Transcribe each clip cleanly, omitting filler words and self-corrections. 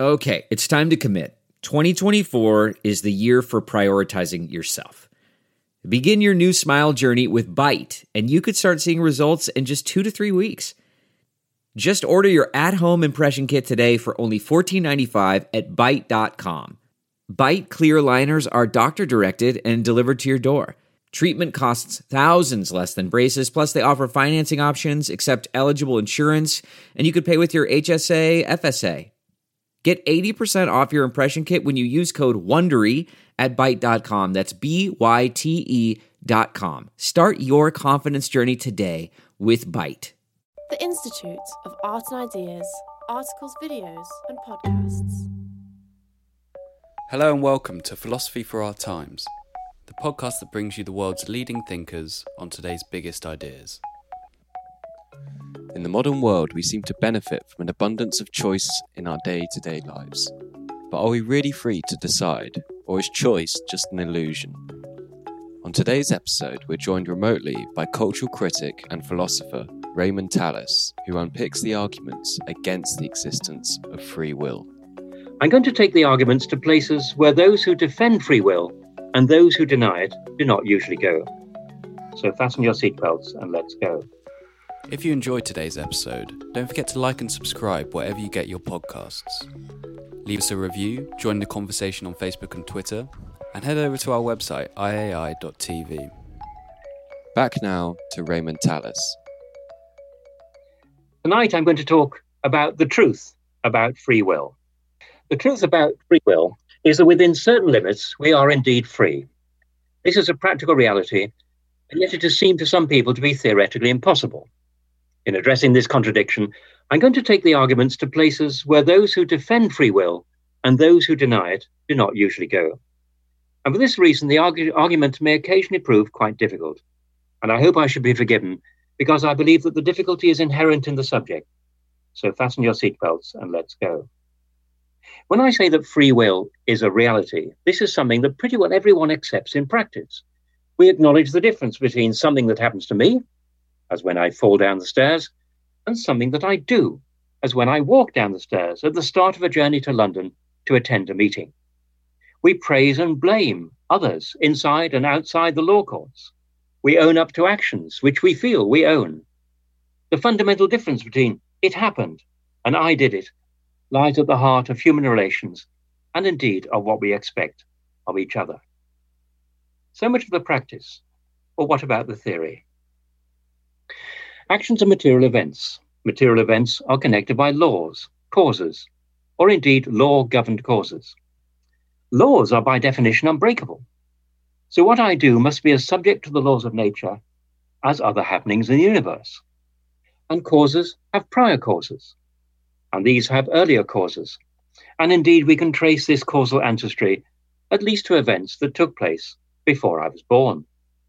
Okay, it's time to commit. 2024 is the year for prioritizing yourself. Begin your new smile journey with Byte, and you could start seeing results in just 2 to 3 weeks. Just order your at-home impression kit today for only $14.95 at Byte.com. Byte clear liners are doctor-directed and delivered to your door. Treatment costs thousands less than braces, plus they offer financing options, accept eligible insurance, and you could pay with your HSA, FSA. Get 80% off your impression kit when you use code WONDERY at Byte.com. That's BYTE.com. Start your confidence journey today with Byte. The Institute of Art and Ideas, articles, videos, and podcasts. Hello and welcome to Philosophy for Our Times, the podcast that brings you the world's leading thinkers on today's biggest ideas. In the modern world, we seem to benefit from an abundance of choice in our day-to-day lives. But are we really free to decide, or is choice just an illusion? On today's episode, we're joined remotely by cultural critic and philosopher Raymond Tallis, who unpicks the arguments against the existence of free will. I'm going to take the arguments to places where those who defend free will and those who deny it do not usually go. So fasten your seatbelts and let's go. If you enjoyed today's episode, don't forget to like and subscribe wherever you get your podcasts. Leave us a review, join the conversation on Facebook and Twitter, and head over to our website, iai.tv. Back now to Raymond Tallis. Tonight I'm going to talk about the truth about free will. The truth about free will is that within certain limits we are indeed free. This is a practical reality, and yet it has seemed to some people to be theoretically impossible. In addressing this contradiction, I'm going to take the arguments to places where those who defend free will and those who deny it do not usually go. And for this reason, the argument may occasionally prove quite difficult. And I hope I should be forgiven, because I believe that the difficulty is inherent in the subject. So fasten your seatbelts and let's go. When I say that free will is a reality, this is something that pretty well everyone accepts in practice. We acknowledge the difference between something that happens to me, as when I fall down the stairs, and something that I do, as when I walk down the stairs at the start of a journey to London to attend a meeting. We praise and blame others inside and outside the law courts. We own up to actions which we feel we own. The fundamental difference between it happened and I did it lies at the heart of human relations and indeed of what we expect of each other. So much for the practice, but what about the theory? Actions are material events. Material events are connected by laws, causes, or indeed law-governed causes. Laws are by definition unbreakable. So what I do must be as subject to the laws of nature as other happenings in the universe. And causes have prior causes, and these have earlier causes. And indeed, we can trace this causal ancestry at least to events that took place before I was born.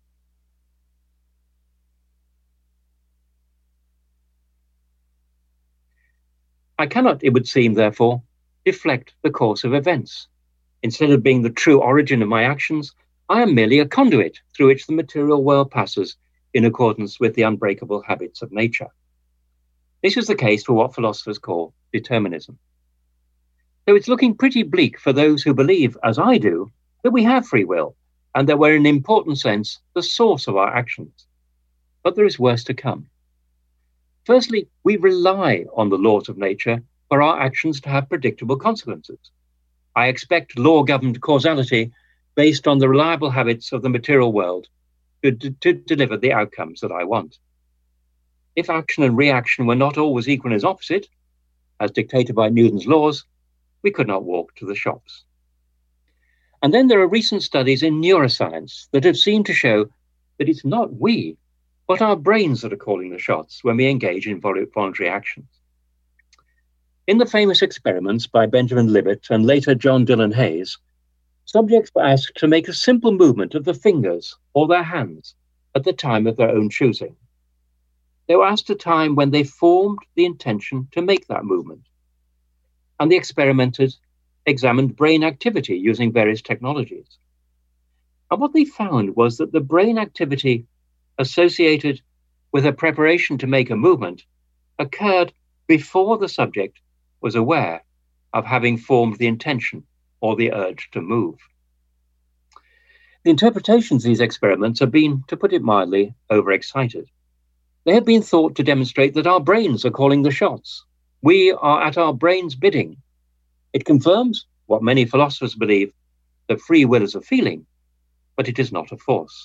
I cannot, it would seem, therefore, deflect the course of events. Instead of being the true origin of my actions, I am merely a conduit through which the material world passes in accordance with the unbreakable habits of nature. This is the case for what philosophers call determinism. So it's looking pretty bleak for those who believe, as I do, that we have free will and that we're in an important sense the source of our actions. But there is worse to come. Firstly, we rely on the laws of nature for our actions to have predictable consequences. I expect law-governed causality based on the reliable habits of the material world to deliver the outcomes that I want. If action and reaction were not always equal as opposite, as dictated by Newton's laws, we could not walk to the shops. And then there are recent studies in neuroscience that have seemed to show that it's not we, but our brains that are calling the shots when we engage in voluntary actions. In the famous experiments by Benjamin Libet and later John Dillon Hayes, subjects were asked to make a simple movement of the fingers or their hands at the time of their own choosing. They were asked a time when they formed the intention to make that movement. And the experimenters examined brain activity using various technologies. And what they found was that the brain activity associated with a preparation to make a movement occurred before the subject was aware of having formed the intention or the urge to move. The interpretations of these experiments have been, to put it mildly, overexcited. They have been thought to demonstrate that our brains are calling the shots. We are at our brain's bidding. It confirms what many philosophers believe, that free will is a feeling, but it is not a force.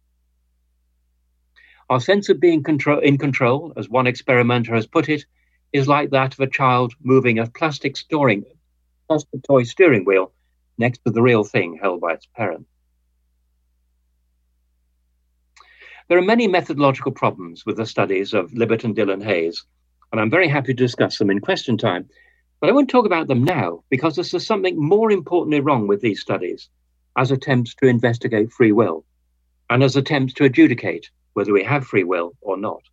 Our sense of being in control, as one experimenter has put it, is like that of a child moving a plastic toy steering wheel next to the real thing held by its parent. There are many methodological problems with the studies of Libet and Dillon Hayes, and I'm very happy to discuss them in question time. But I won't talk about them now because there's something more importantly wrong with these studies as attempts to investigate free will and as attempts to adjudicate whether we have free will or not.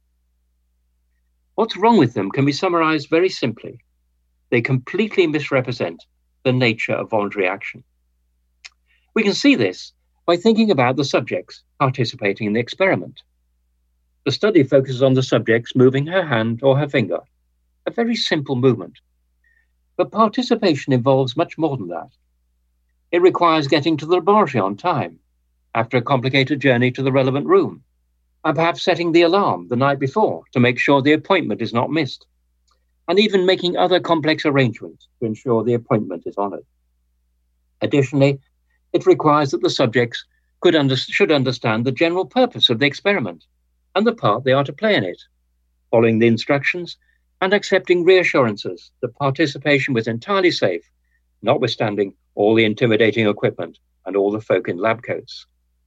What's wrong with them can be summarized very simply. They completely misrepresent the nature of voluntary action. We can see this by thinking about the subjects participating in the experiment. The study focuses on the subjects moving her hand or her finger, a very simple movement. But participation involves much more than that. It requires getting to the laboratory on time, after a complicated journey to the relevant room, and perhaps setting the alarm the night before to make sure the appointment is not missed, and even making other complex arrangements to ensure the appointment is honored. Additionally, it requires that the subjects should understand the general purpose of the experiment and the part they are to play in it, following the instructions and accepting reassurances that participation was entirely safe, notwithstanding all the intimidating equipment and all the folk in lab coats.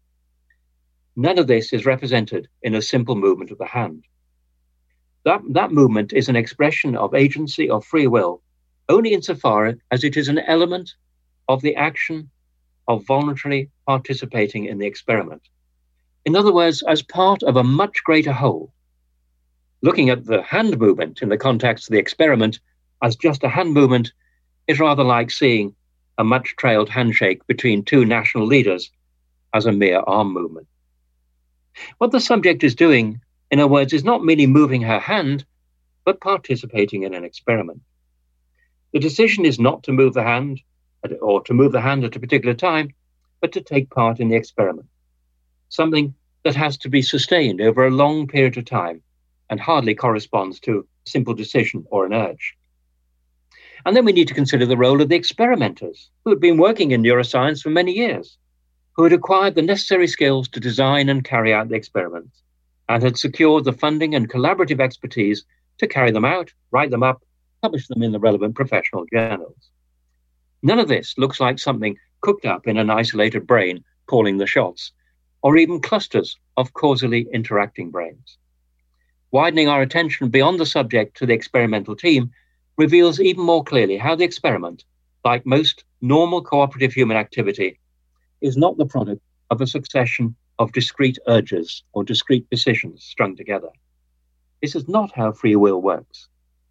None of this is represented in a simple movement of the hand. That movement is an expression of agency or free will only insofar as it is an element of the action of voluntarily participating in the experiment. In other words, as part of a much greater whole. Looking at the hand movement in the context of the experiment as just a hand movement is rather like seeing a much-trailed handshake between two national leaders as a mere arm movement. What the subject is doing, in other words, is not merely moving her hand, but participating in an experiment. The decision is not to move the hand or to move the hand at a particular time, but to take part in the experiment, something that has to be sustained over a long period of time and hardly corresponds to a simple decision or an urge. And then we need to consider the role of the experimenters who had been working in neuroscience for many years, who had acquired the necessary skills to design and carry out the experiments, and had secured the funding and collaborative expertise to carry them out, write them up, publish them in the relevant professional journals. None of this looks like something cooked up in an isolated brain calling the shots, or even clusters of causally interacting brains. Widening our attention beyond the subject to the experimental team reveals even more clearly how the experiment, like most normal cooperative human activity, is not the product of a succession of discrete urges or discrete decisions strung together. This is not how free will works.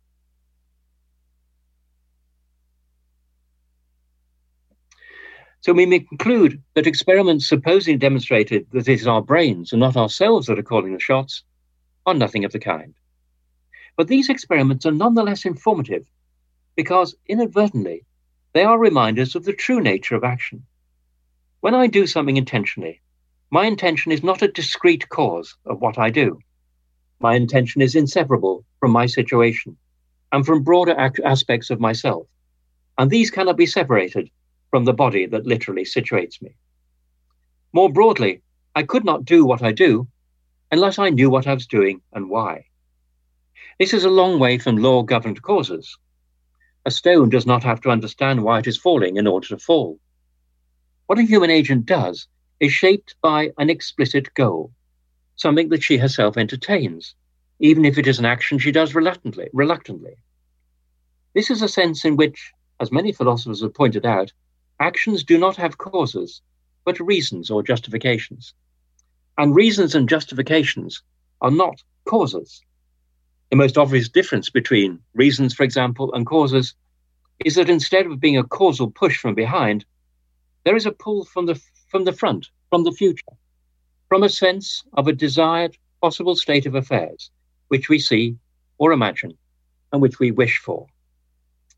So we may conclude that experiments supposedly demonstrated that it is our brains and not ourselves that are calling the shots are nothing of the kind. But these experiments are nonetheless informative because inadvertently they are reminders of the true nature of action. When I do something intentionally, my intention is not a discrete cause of what I do. My intention is inseparable from my situation and from broader aspects of myself, and these cannot be separated from the body that literally situates me. More broadly, I could not do what I do unless I knew what I was doing and why. This is a long way from law-governed causes. A stone does not have to understand why it is falling in order to fall. What a human agent does is shaped by an explicit goal, something that she herself entertains, even if it is an action she does reluctantly. This is a sense in which, as many philosophers have pointed out, actions do not have causes, but reasons or justifications. And reasons and justifications are not causes. The most obvious difference between reasons, for example, and causes is that instead of being a causal push from behind, there is a pull from the front, from the future, from a sense of a desired possible state of affairs, which we see or imagine and which we wish for.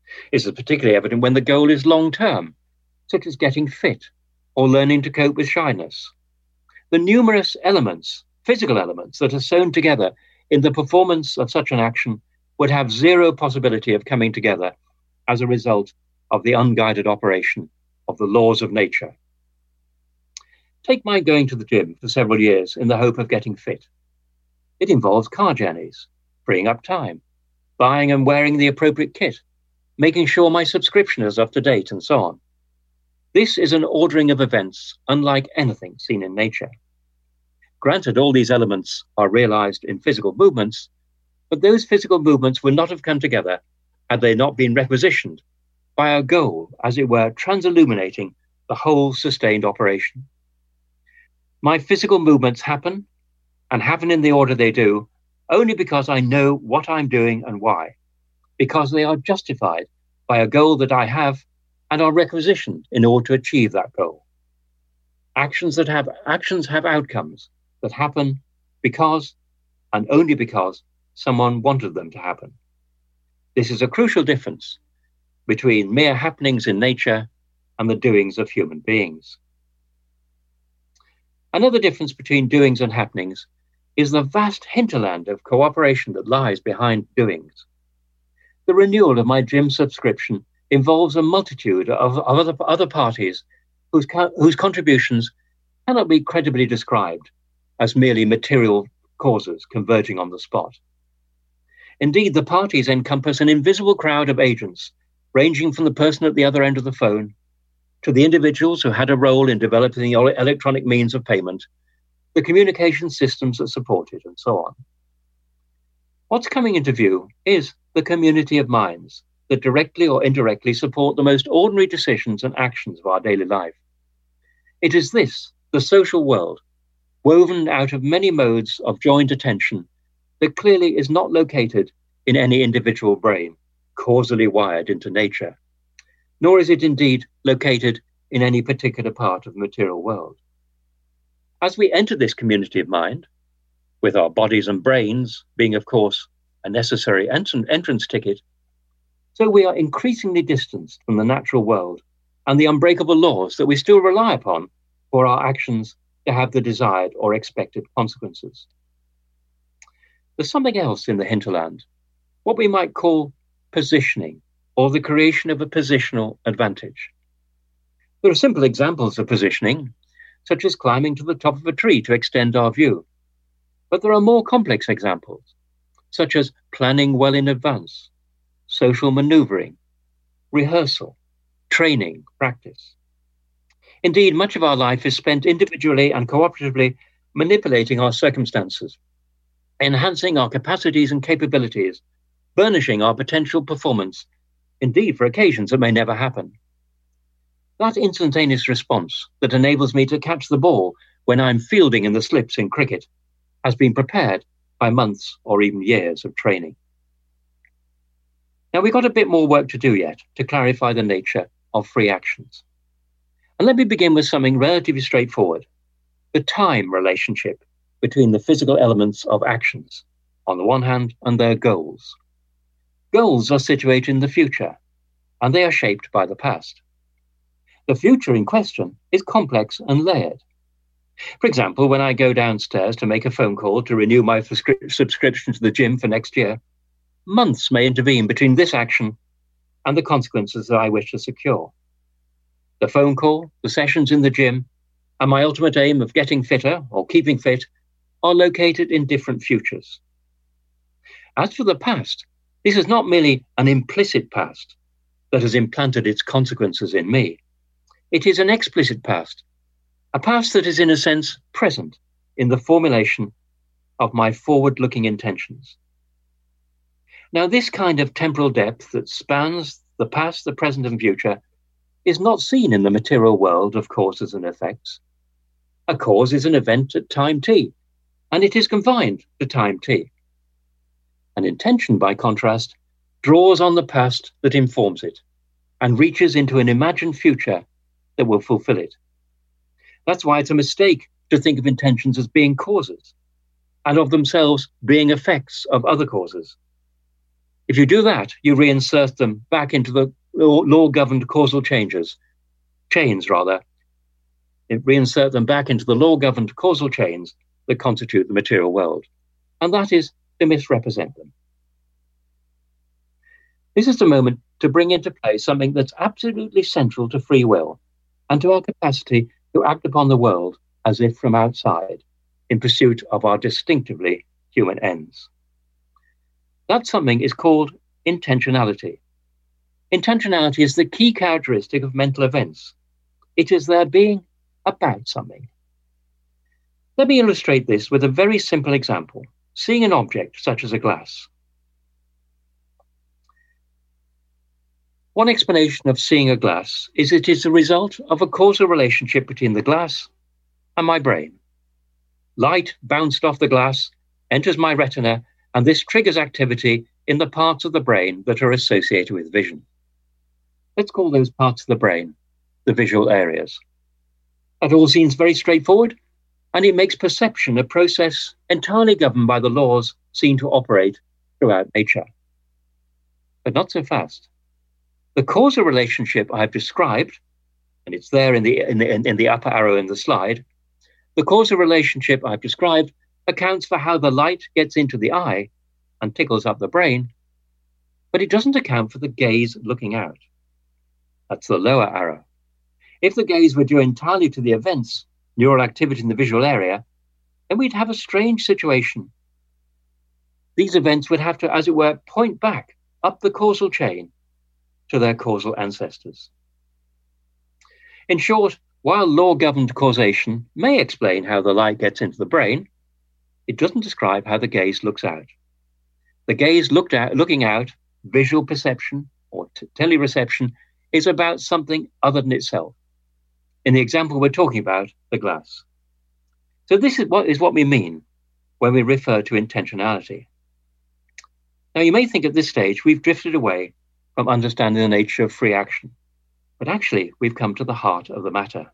This is particularly evident when the goal is long-term, such as getting fit or learning to cope with shyness. The numerous elements, physical elements, that are sewn together in the performance of such an action would have zero possibility of coming together as a result of the unguided operation of the laws of nature. Take my going to the gym for several years in the hope of getting fit. It involves car journeys, freeing up time, buying and wearing the appropriate kit, making sure my subscription is up to date, and so on. This is an ordering of events unlike anything seen in nature. Granted, all these elements are realized in physical movements, but those physical movements would not have come together had they not been requisitioned by a goal, as it were, transilluminating the whole sustained operation. My physical movements happen, and happen in the order they do, only because I know what I'm doing and why, because they are justified by a goal that I have and are requisitioned in order to achieve that goal. Actions have outcomes that happen because and only because someone wanted them to happen. This is a crucial difference between mere happenings in nature and the doings of human beings. Another difference between doings and happenings is the vast hinterland of cooperation that lies behind doings. The renewal of my gym subscription involves a multitude of other parties whose contributions cannot be credibly described as merely material causes converging on the spot. Indeed, the parties encompass an invisible crowd of agents, ranging from the person at the other end of the phone to the individuals who had a role in developing the electronic means of payment, the communication systems that support it, and so on. What's coming into view is the community of minds that directly or indirectly support the most ordinary decisions and actions of our daily life. It is this, the social world, woven out of many modes of joint attention, that clearly is not located in any individual brain, causally wired into nature, nor is it indeed located in any particular part of the material world. As we enter this community of mind, with our bodies and brains being, of course, a necessary entrance ticket, so we are increasingly distanced from the natural world and the unbreakable laws that we still rely upon for our actions to have the desired or expected consequences. There's something else in the hinterland, what we might call positioning, or the creation of a positional advantage. There are simple examples of positioning, such as climbing to the top of a tree to extend our view. But there are more complex examples, such as planning well in advance, social maneuvering, rehearsal, training, practice. Indeed, much of our life is spent individually and cooperatively manipulating our circumstances, enhancing our capacities and capabilities, burnishing our potential performance, indeed for occasions that may never happen. That instantaneous response that enables me to catch the ball when I'm fielding in the slips in cricket has been prepared by months or even years of training. Now, we've got a bit more work to do yet to clarify the nature of free actions. And let me begin with something relatively straightforward, the time relationship between the physical elements of actions, on the one hand, and their goals. Goals are situated in the future, and they are shaped by the past. The future in question is complex and layered. For example, when I go downstairs to make a phone call to renew my subscription to the gym for next year, months may intervene between this action and the consequences that I wish to secure. The phone call, the sessions in the gym, and my ultimate aim of getting fitter or keeping fit are located in different futures. As for the past, this is not merely an implicit past that has implanted its consequences in me. It is an explicit past, a past that is in a sense present in the formulation of my forward-looking intentions. Now, this kind of temporal depth that spans the past, the present, and future is not seen in the material world of causes and effects. A cause is an event at time t, and it is confined to time t. An intention, by contrast, draws on the past that informs it and reaches into an imagined future that will fulfill it. That's why it's a mistake to think of intentions as being causes and of themselves being effects of other causes. If you do that, you reinsert them back into the law-governed causal chains. Reinsert them back into the law-governed causal chains that constitute the material world. And that is to misrepresent them. This is the moment to bring into play something that's absolutely central to free will and to our capacity to act upon the world as if from outside in pursuit of our distinctively human ends. That something is called intentionality. Intentionality is the key characteristic of mental events. It is their being about something. Let me illustrate this with a very simple example, seeing an object such as a glass. One explanation of seeing a glass is it is the result of a causal relationship between the glass and my brain. Light bounced off the glass, enters my retina, and this triggers activity in the parts of the brain that are associated with vision. Let's call those parts of the brain the visual areas. That all seems very straightforward, and it makes perception a process entirely governed by the laws seen to operate throughout nature. But not so fast. The causal relationship I've described, and it's there in the upper arrow in the slide, the causal relationship I've described accounts for how the light gets into the eye and tickles up the brain, but it doesn't account for the gaze looking out. That's the lower arrow. If the gaze were due entirely to the events, neural activity in the visual area, then we'd have a strange situation. These events would have to, as it were, point back up the causal chain to their causal ancestors. In short, while law-governed causation may explain how the light gets into the brain, it doesn't describe how the gaze looks out. The gaze looking out, visual perception or telereception, is about something other than itself. In the example we're talking about, the glass. So this is what we mean when we refer to intentionality. Now, you may think at this stage we've drifted away from understanding the nature of free action, but actually we've come to the heart of the matter.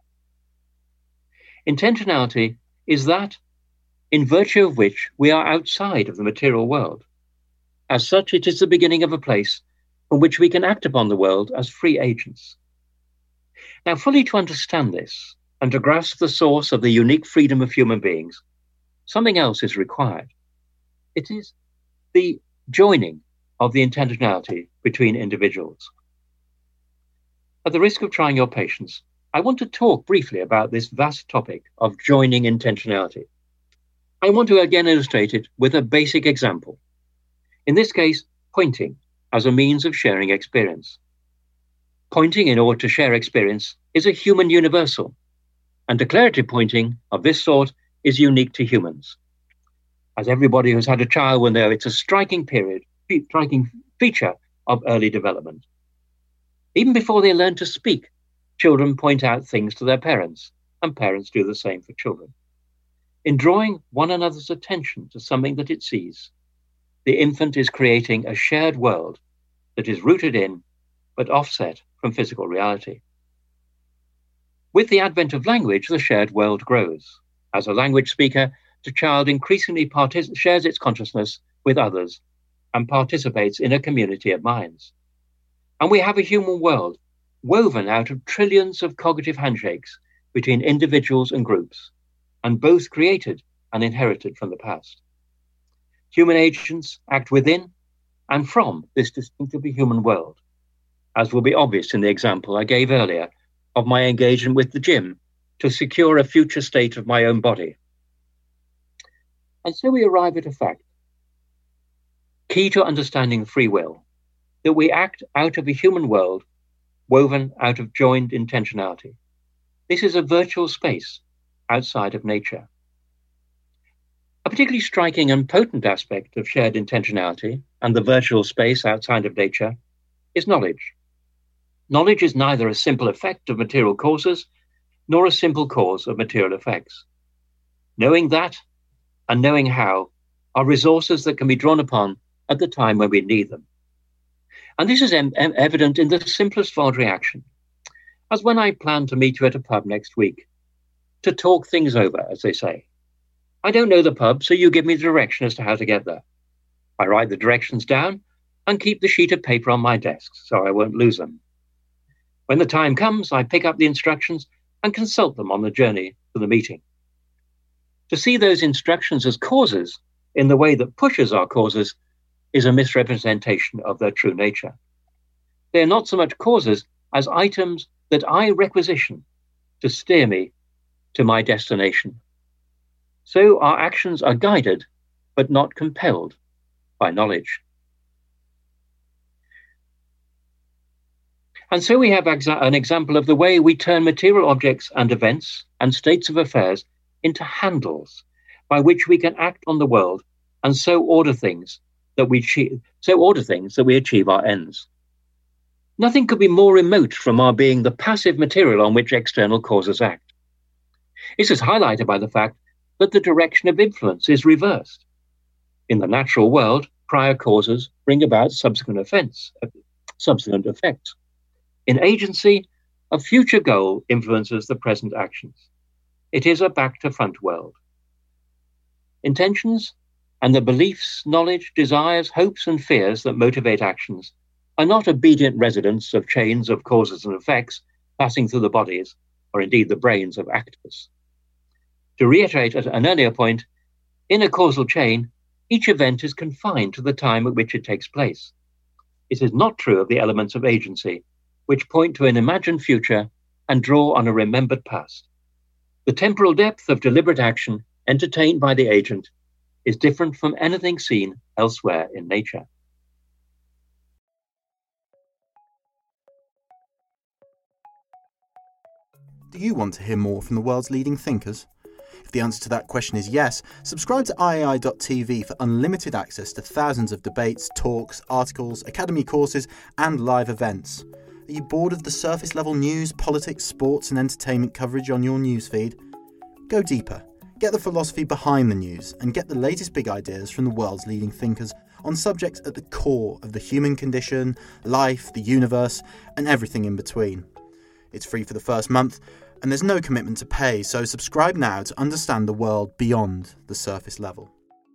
Intentionality is that in virtue of which we are outside of the material world. As such, it is the beginning of a place from which we can act upon the world as free agents. Now, fully to understand this and to grasp the source of the unique freedom of human beings, something else is required. It is the joining of the intentionality between individuals. At the risk of trying your patience, I want to talk briefly about this vast topic of joining intentionality. I want to again illustrate it with a basic example. In this case, pointing as a means of sharing experience. Pointing in order to share experience is a human universal, and declarative pointing of this sort is unique to humans. As everybody who's had a child will know, it's a striking feature of early development. Even before they learn to speak, children point out things to their parents, and parents do the same for children. In drawing one another's attention to something that it sees, the infant is creating a shared world that is rooted in, but offset from physical reality. With the advent of language, the shared world grows. As a language speaker, the child increasingly shares its consciousness with others and participates in a community of minds. And we have a human world woven out of trillions of cognitive handshakes between individuals and groups, and both created and inherited from the past. Human agents act within and from this distinctively human world, as will be obvious in the example I gave earlier of my engagement with the gym to secure a future state of my own body. And so we arrive at a fact, key to understanding free will, that we act out of a human world woven out of joined intentionality. This is a virtual space outside of nature. A particularly striking and potent aspect of shared intentionality and the virtual space outside of nature is knowledge. Knowledge is neither a simple effect of material causes nor a simple cause of material effects. Knowing that and knowing how are resources that can be drawn upon at the time when we need them. And this is evident in the simplest voluntary action, as when I plan to meet you at a pub next week, to talk things over, as they say. I don't know the pub, so you give me the direction as to how to get there. I write the directions down, and keep the sheet of paper on my desk so I won't lose them. When the time comes, I pick up the instructions and consult them on the journey to the meeting. To see those instructions as causes in the way that pushes our causes is a misrepresentation of their true nature. They are not so much causes as items that I requisition to steer me to my destination. So our actions are guided, but not compelled by knowledge. And so we have an example of the way we turn material objects and events and states of affairs into handles by which we can act on the world and so order things that we achieve our ends. Nothing could be more remote from our being the passive material on which external causes act. This is highlighted by the fact that the direction of influence is reversed. In the natural world, prior causes bring about subsequent effects. In agency, a future goal influences the present actions. It is a back-to-front world. Intentions and the beliefs, knowledge, desires, hopes, and fears that motivate actions are not obedient residents of chains of causes and effects passing through the bodies, or indeed the brains of actors. To reiterate at an earlier point, in a causal chain, each event is confined to the time at which it takes place. It is not true of the elements of agency, which point to an imagined future and draw on a remembered past. The temporal depth of deliberate action entertained by the agent is different from anything seen elsewhere in nature. Do you want to hear more from the world's leading thinkers? If the answer to that question is yes, subscribe to iai.tv for unlimited access to thousands of debates, talks, articles, academy courses, and live events. Are you bored of the surface level news, politics, sports and entertainment coverage on your newsfeed? Go deeper, get the philosophy behind the news and get the latest big ideas from the world's leading thinkers on subjects at the core of the human condition, life, the universe and everything in between. It's free for the first month and there's no commitment to pay, so subscribe now to understand the world beyond the surface level.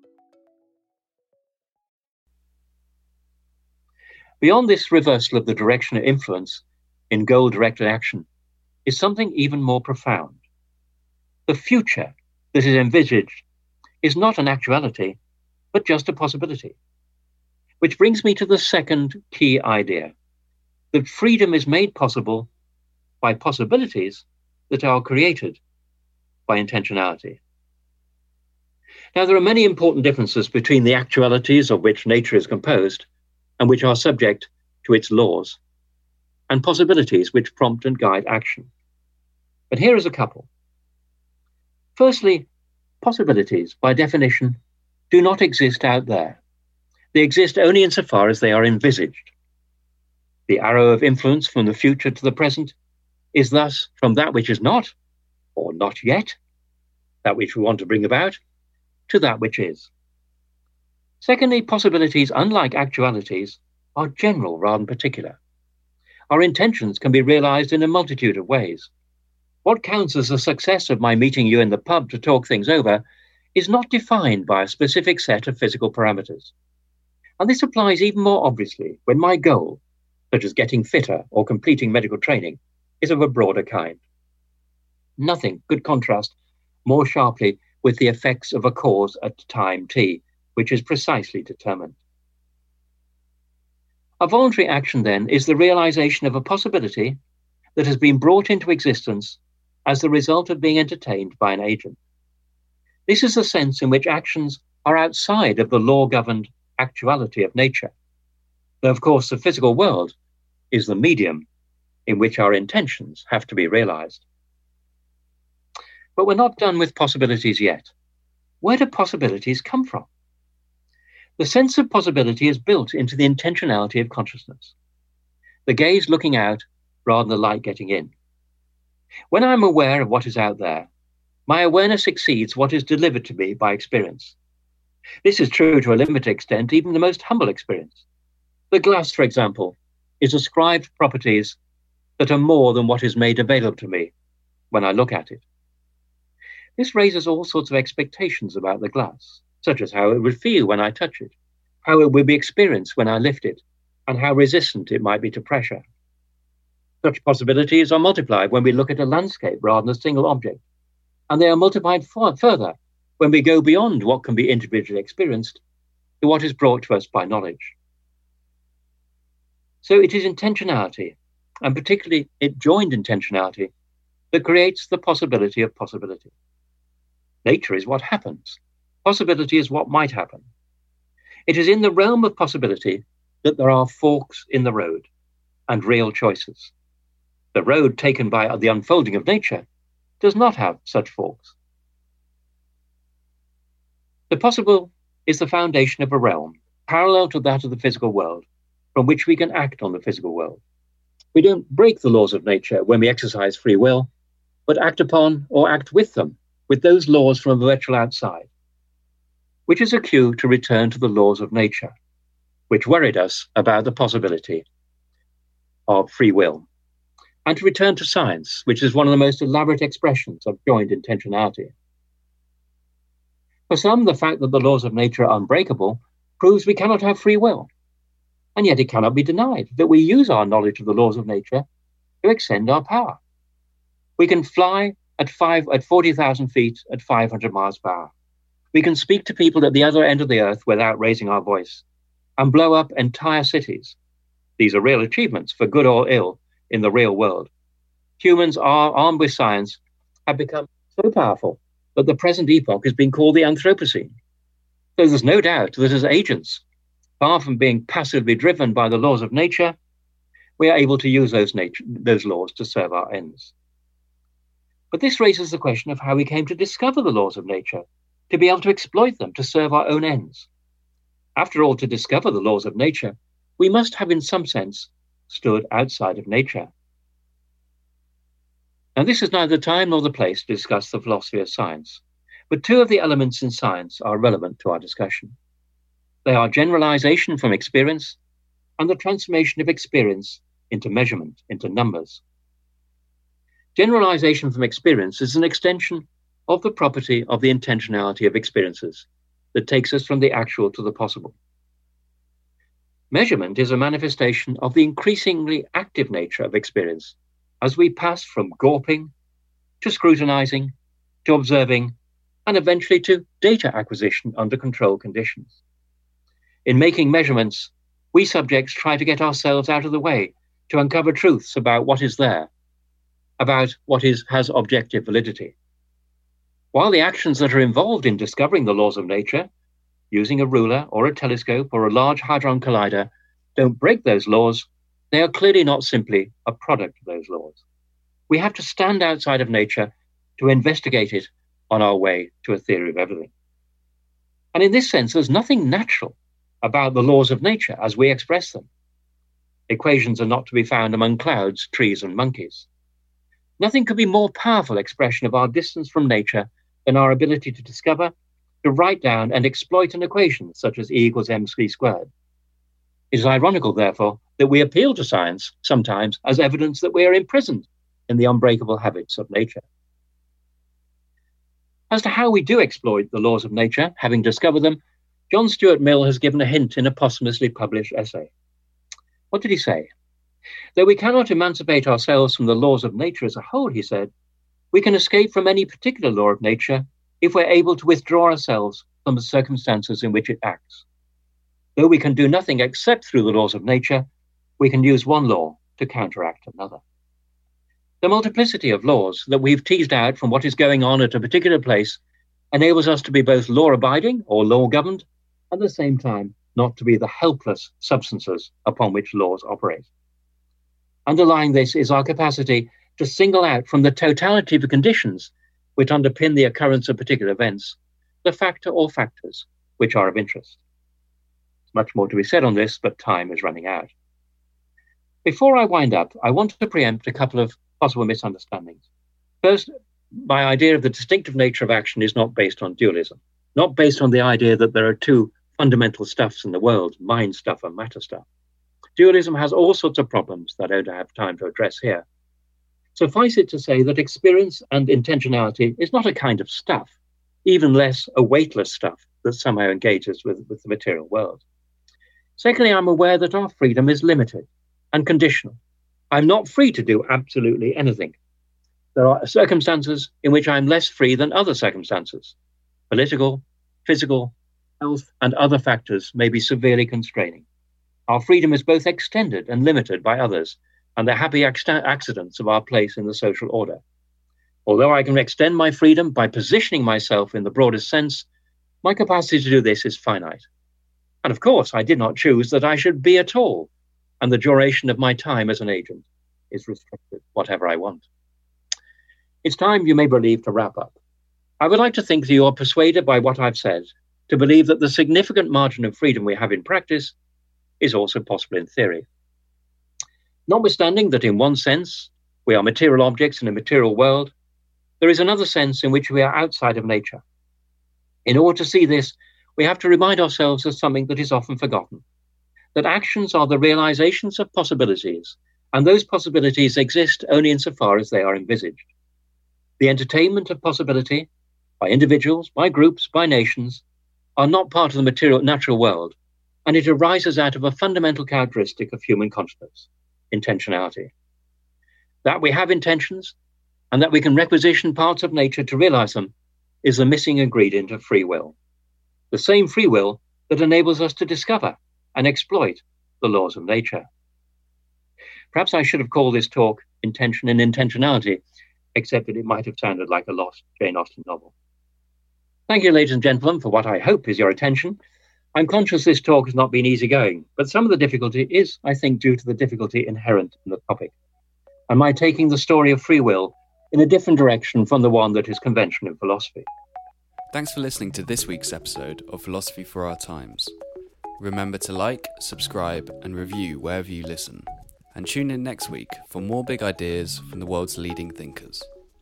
Beyond this reversal of the direction of influence in goal-directed action is something even more profound. The future that is envisaged is not an actuality, but just a possibility. Which brings me to the second key idea, that freedom is made possible by possibilities that are created by intentionality. Now, there are many important differences between the actualities of which nature is composed and which are subject to its laws, and possibilities which prompt and guide action. But here is a couple. Firstly, possibilities, by definition, do not exist out there. They exist only insofar as they are envisaged. The arrow of influence from the future to the present is thus from that which is not, or not yet, that which we want to bring about, to that which is. Secondly, possibilities, unlike actualities, are general rather than particular. Our intentions can be realized in a multitude of ways. What counts as the success of my meeting you in the pub to talk things over is not defined by a specific set of physical parameters. And this applies even more obviously when my goal, such as getting fitter or completing medical training, is of a broader kind. Nothing could contrast more sharply with the effects of a cause at time t, which is precisely determined. A voluntary action, then, is the realization of a possibility that has been brought into existence as the result of being entertained by an agent. This is the sense in which actions are outside of the law-governed actuality of nature, though, of course, the physical world is the medium in which our intentions have to be realized. But we're not done with possibilities yet. Where do possibilities come from? The sense of possibility is built into the intentionality of consciousness, the gaze looking out rather than the light getting in. When I'm aware of what is out there, my awareness exceeds what is delivered to me by experience. This is true to a limited extent, even the most humble experience. The glass, for example, is ascribed properties that are more than what is made available to me when I look at it. This raises all sorts of expectations about the glass, such as how it would feel when I touch it, how it will be experienced when I lift it, and how resistant it might be to pressure. Such possibilities are multiplied when we look at a landscape rather than a single object, and they are multiplied further when we go beyond what can be individually experienced to what is brought to us by knowledge. So it is intentionality, and particularly it joined intentionality, that creates the possibility of possibility. Nature is what happens. Possibility is what might happen. It is in the realm of possibility that there are forks in the road and real choices. The road taken by the unfolding of nature does not have such forks. The possible is the foundation of a realm parallel to that of the physical world, from which we can act on the physical world. We don't break the laws of nature when we exercise free will, but act upon or act with them, with those laws from a virtual outside, which is a cue to return to the laws of nature, which worried us about the possibility of free will, and to return to science, which is one of the most elaborate expressions of joined intentionality. For some, the fact that the laws of nature are unbreakable proves we cannot have free will, and yet it cannot be denied that we use our knowledge of the laws of nature to extend our power. We can fly at 40,000 feet at 500 miles per hour. We can speak to people at the other end of the earth without raising our voice and blow up entire cities. These are real achievements, for good or ill, in the real world. Humans are armed with science, have become so powerful that the present epoch has been called the Anthropocene. So there's no doubt that as agents, far from being passively driven by the laws of nature, we are able to use those laws to serve our ends. But this raises the question of how we came to discover the laws of nature, to be able to exploit them to serve our own ends. After all, to discover the laws of nature, we must have in some sense stood outside of nature. Now, this is neither the time nor the place to discuss the philosophy of science, but two of the elements in science are relevant to our discussion. They are generalization from experience and the transformation of experience into measurement, into numbers. Generalization from experience is an extension of the property of the intentionality of experiences that takes us from the actual to the possible. Measurement is a manifestation of the increasingly active nature of experience as we pass from gawping to scrutinizing to observing and eventually to data acquisition under controlled conditions. In making measurements, we subjects try to get ourselves out of the way to uncover truths about what is there, about what has objective validity. While the actions that are involved in discovering the laws of nature, using a ruler or a telescope or a large hadron collider, don't break those laws, they are clearly not simply a product of those laws. We have to stand outside of nature to investigate it on our way to a theory of everything. And in this sense, there's nothing natural about the laws of nature as we express them. Equations are not to be found among clouds, trees, and monkeys. Nothing could be more powerful expression of our distance from nature than our ability to discover, to write down and exploit an equation such as E = mc squared. It is ironical, therefore, that we appeal to science sometimes as evidence that we are imprisoned in the unbreakable habits of nature. As to how we do exploit the laws of nature, having discovered them, John Stuart Mill has given a hint in a posthumously published essay. What did he say? Though we cannot emancipate ourselves from the laws of nature as a whole, he said, we can escape from any particular law of nature if we're able to withdraw ourselves from the circumstances in which it acts. Though we can do nothing except through the laws of nature, we can use one law to counteract another. The multiplicity of laws that we've teased out from what is going on at a particular place enables us to be both law-abiding or law-governed, at the same time not to be the helpless substances upon which laws operate. Underlying this is our capacity to single out from the totality of the conditions which underpin the occurrence of particular events, the factor or factors which are of interest. There's much more to be said on this, but time is running out. Before I wind up, I want to preempt a couple of possible misunderstandings. First, my idea of the distinctive nature of action is not based on dualism, not based on the idea that there are two fundamental stuffs in the world, mind stuff and matter stuff. Dualism has all sorts of problems that I don't have time to address here. Suffice it to say that experience and intentionality is not a kind of stuff, even less a weightless stuff that somehow engages with the material world. Secondly, I'm aware that our freedom is limited and conditional. I'm not free to do absolutely anything. There are circumstances in which I'm less free than other circumstances. Political, physical, health, and other factors may be severely constraining. Our freedom is both extended and limited by others and the happy accidents of our place in the social order. Although I can extend my freedom by positioning myself in the broadest sense, my capacity to do this is finite. And of course, I did not choose that I should be at all, and the duration of my time as an agent is restricted, whatever I want. It's time, you may believe, to wrap up. I would like to think that you are persuaded by what I've said to believe that the significant margin of freedom we have in practice is also possible in theory. Notwithstanding that in one sense we are material objects in a material world, there is another sense in which we are outside of nature. In order to see this, we have to remind ourselves of something that is often forgotten, that actions are the realizations of possibilities, and those possibilities exist only insofar as they are envisaged. The entertainment of possibility, by individuals, by groups, by nations, are not part of the natural world, and it arises out of a fundamental characteristic of human consciousness, intentionality. That we have intentions, and that we can requisition parts of nature to realize them, is the missing ingredient of free will. The same free will that enables us to discover and exploit the laws of nature. Perhaps I should have called this talk Intention and Intentionality, except that it might have sounded like a lost Jane Austen novel. Thank you, ladies and gentlemen, for what I hope is your attention. I'm conscious this talk has not been easygoing, but some of the difficulty is, I think, due to the difficulty inherent in the topic, and my taking the story of free will in a different direction from the one that is conventional in philosophy. Thanks for listening to this week's episode of Philosophy for Our Times. Remember to like, subscribe, and review wherever you listen. And tune in next week for more big ideas from the world's leading thinkers.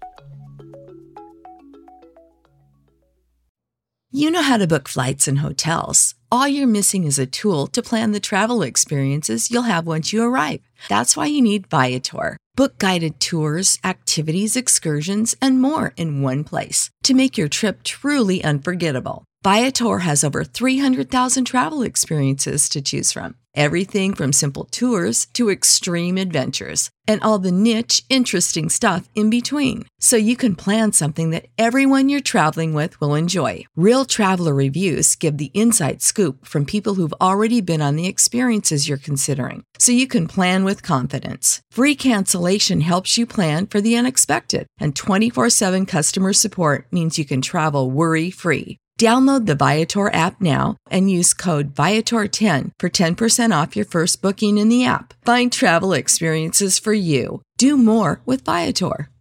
You know how to book flights and hotels. All you're missing is a tool to plan the travel experiences you'll have once you arrive. That's why you need Viator. Book guided tours, activities, excursions, and more in one place to make your trip truly unforgettable. Viator has over 300,000 travel experiences to choose from. Everything from simple tours to extreme adventures and all the niche, interesting stuff in between. So you can plan something that everyone you're traveling with will enjoy. Real traveler reviews give the inside scoop from people who've already been on the experiences you're considering. So you can plan with confidence. Free cancellation helps you plan for the unexpected. And 24/7 customer support means you can travel worry-free. Download the Viator app now and use code Viator10 for 10% off your first booking in the app. Find travel experiences for you. Do more with Viator.